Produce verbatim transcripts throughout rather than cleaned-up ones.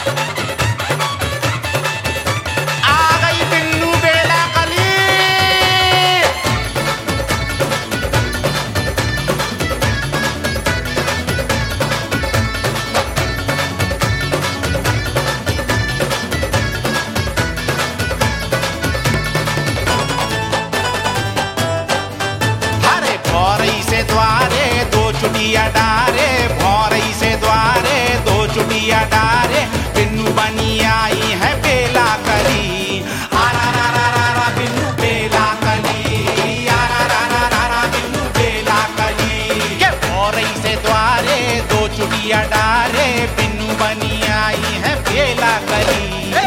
आ गई बिन्नू बेला कली। हरे भौरई से द्वारे दो चुटिया डारे, भौरई से द्वारे दो चुटिया डारे, बिन्नू बनी आई है बेला कली। आरा रा रा रा रा बिन्नू बेला कली, आरा रा रा रा रा बिन्नू बेला कली। के भौरई से द्वारे दो चुटिया डारे, बिन्नू बनी आई है बेला कली।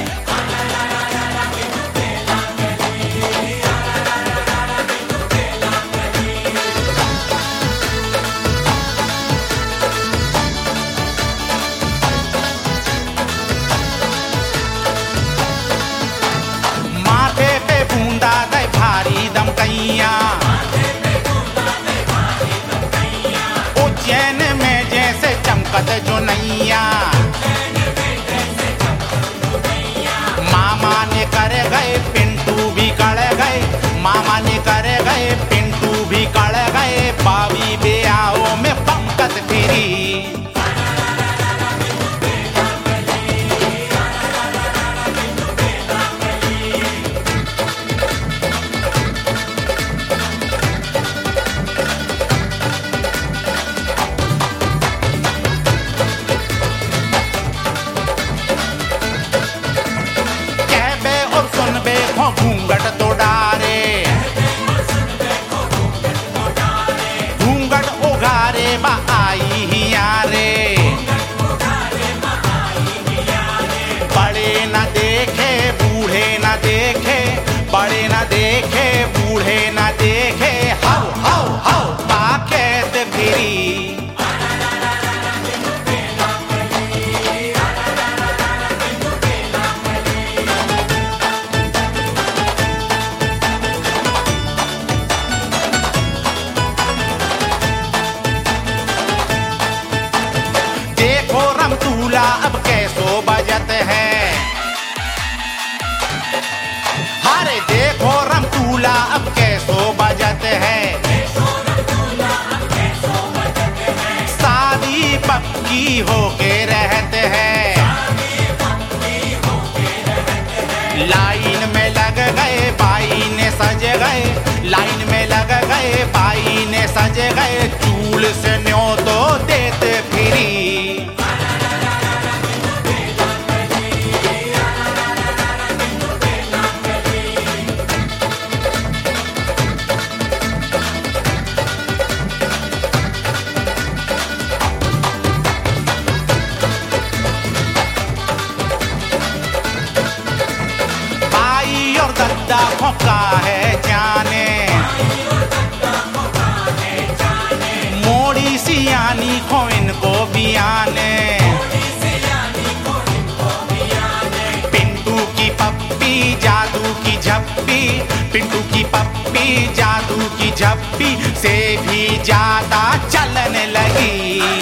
माथे पे बूंदा दे भारी दमकैया, उज्जैन में जैसे चमकत जो नैया। मामा ने कर गए पिंटू भी कड़ गए, मामा ने कर गए पिंटू भी कड़ गए, बावी बेआओ में पंकत फिरी। कहबे और सुनबे खो घूंघट तो डारे, घूंघट उघारे बा आई ही यारे। बड़े न देखे बूढ़े न देखे, बड़े न देखे बूढ़े न देखे, हाउ हाउ हाउ पाकेत फिरी। देखो रमतूला अब कैसो बजत है, हरे देखो रमतूला अब कैसो बजत है। शादी पक्की होके रहते हैं, लाइन में लग गए बाई ने सज गए, लाइन में लग गए बाई ने सज गए, चूल से न्यो तो देते फिरी। बाई और दद्दा खोका है जाने, मोड़ी सियानी खो इनको भी आने। पिंटू की पप्पी जादू की झप्पी, पिंटू की पप्पी जादू की झप्पी से भी ज्यादा चलने लगी।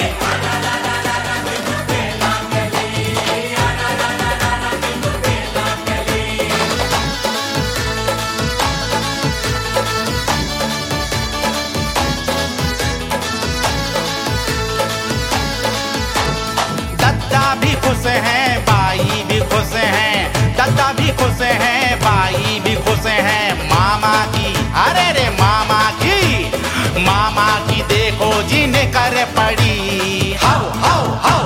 दद्दा भी खुश हैं बाई भी खुश हैं, दद्दा भी खुश हैं बाई भी खुश हैं। मामा की अरे रे मामा की, मामा की देखो जिन्हें कर पड़ी, हाउ हाउ हाउ